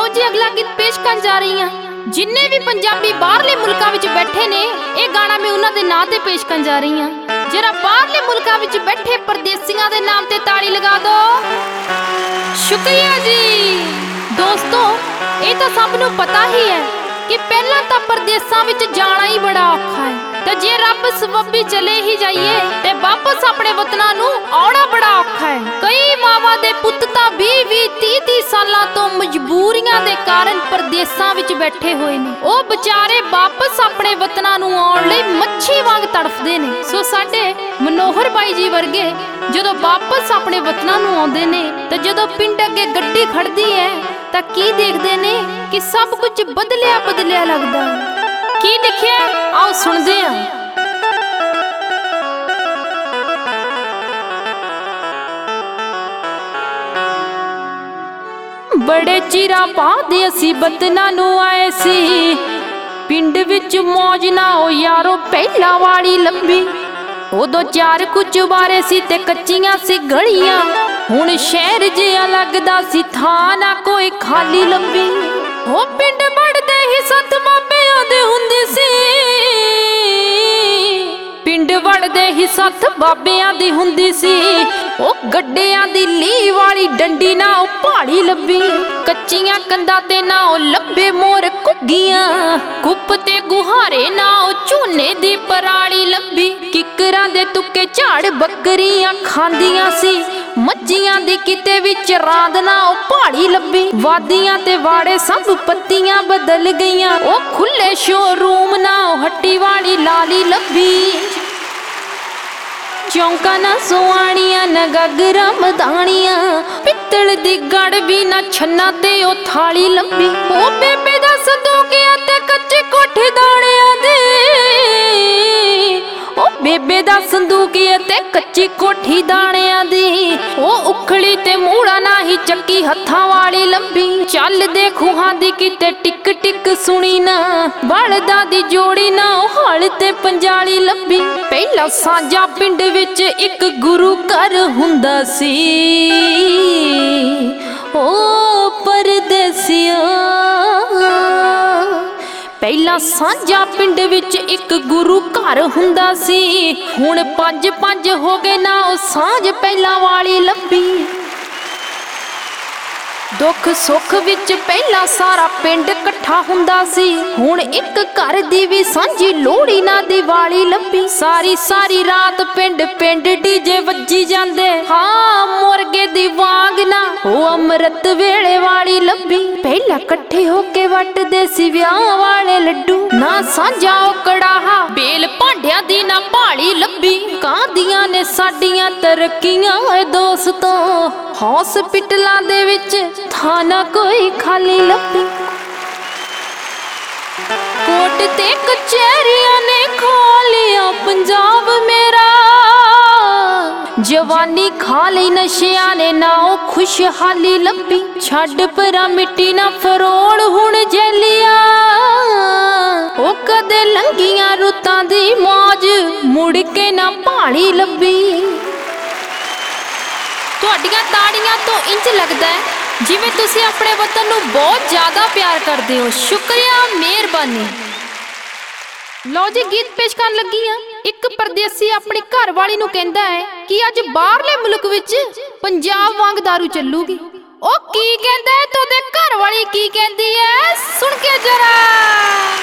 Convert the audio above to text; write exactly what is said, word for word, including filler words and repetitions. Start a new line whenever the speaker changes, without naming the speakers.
ਲਓ जी अगला गीत पेश कर जा रही हाँ। जिन्ने भी पंजाबी बाहरले मुल्कां विच बैठे ने ये गाना मैं उन्हां दे नां ते पेश कर जा रही हाँ। जरा बाहरले मुल्कां विच बैठे परदेसियां दे नाम ते ताड़ी लगा दो। शुक्रिया जी। दोस्तों ये तो सब नूं पता ही है कि पहला तो परदेसां विच जाना ही बड़ा औखा है, ते जे रब सबबी चले ही जाइए ते वापस अपने वतनां नूं आउणा बड़ा औखा है। कई मावां दे पुत्त तां बीस बीस तीस तीस सालां तो मजबूरियां दे कारण परदेसां विच बैठे होए ने। ओ बेचारे वापस अपने वतनां नूं आउण लई मच्छी वांग तड़फदे ने। सो साडे मनोहर बाई जी वर्गे जदों वापस अपने वतनां नूं आउंदे ने ते जदों पिंड अगे गड्डी खड़दी है तां की देखदे ने कि सब कुछ बदलिया बदलिया लगदा है। की लिखिया आओ सुनदे हां। बड़े चिरा बाद असी वतनां नूं आए सी, पिंड विच मौज ना हो यारो पहला वाली लंबी। उदों चार कुछ बारे सी ते कच्चियां सी गलियां, हुण शहर जिहा लगदा सी थां ना कोई खाली लंबी। हो पिंड बढ़दे ही सत बाबियां दे हुंदे सी, पिंड वड़दे ही सत बाबियां दी हुंदी सी। ओ गड्डियां दी ली वाली डंडी ना ओ पहाड़ी लब्बी, कच्चियां कंधां ते ना ओ लब्बे मोर घुग्गियां, कुप ते गुहारे ना ओ झोने दी पराली लब्बी। किकरां दे तुक्के झाड़ बकरियां खांदियां सी, मच्छियां दी किते विच रांद ना ओ पहाड़ी लब्बी। वादियां ते वाड़े सब पत्तियां बदल गईयां, ओ खुले शोरूम ना ओ हट्टी वाली लाली लब्बी। चौंका ना सुआणियां न गगरा मदानियां, पित्तल दी गड़ भी ना छन्ना ते ओ थाली लंबी। ओ बेबे दा संदूकिया ते कच्चे कोठे दाणियां दे, ओ बेबे दा संदूकिया ते कच्ची कोठी दाणियां दी। ओ उखड़ी ते मूड़ा ना ही चक्की हत्थां वाली लंबी। चल दे खूहां दी किते टिक टिक सुनी ना, बलदा दी जोड़ी ना ओ हल ते पंजाली लंबी। पहला साजा पिंड विच एक गुरु घर हुंदा सी, ओ परदेसिया। पहला साझा पिंड विच एक गुरु घर हुंदा सी, हुण पंज पंज हो गए ना ओ सांझ पहला वाली लंबी। दुख सुख विच पहला सारा पिंड इकट्ठा हुंदा सी, हुण एक घर दी भी सांझी लोहड़ी ना दिवाली लंबी। सारी सारी रात पिंड पिंड डीजे वज्जी जांदे, हाँ मुर्गे दी वांग ना ओ अमृत वेले वाली लंबी। पहला इकट्ठे होके वटदे सी विआह वाले लड्डू, ना सांझा ओ कड़ाहा बेल भांडियां दी ना पहाड़ी लंबी। कांदियां ने साडियां तरक्कियां ए दोस्तों, हॉस्पिटलां दे विच थाना कोई खाली लंबी। कोट ते कचहरियां ने खो लिया पंजाब मेरा, जवानी खा ली नशिया ने ना ओ खुशहाली लंबी। छड़ परा मिट्टी ना फरोड़ हुण जेलिया, ओ कदे लंघियां रुतां दी मौज मुड़ के ना पहाड़ी लंबी। तुहाडियां ताड़ियां तो इंज लगदा है जिवें तुसीं अपने वतन नूं बहुत ज़्यादा प्यार करदे हो। शुक्रिया मेहरबानी। लो जी गीत पेश करन लगी हाँ। एक परदेसी अपनी घर वाली नूं कहंदा है कि अज बाहरले मुल्क विच पंजाब वांग दारू चलूगी। ओ की कहंदा है तोदे घर वाली की कहंदी है, सुन के जरा।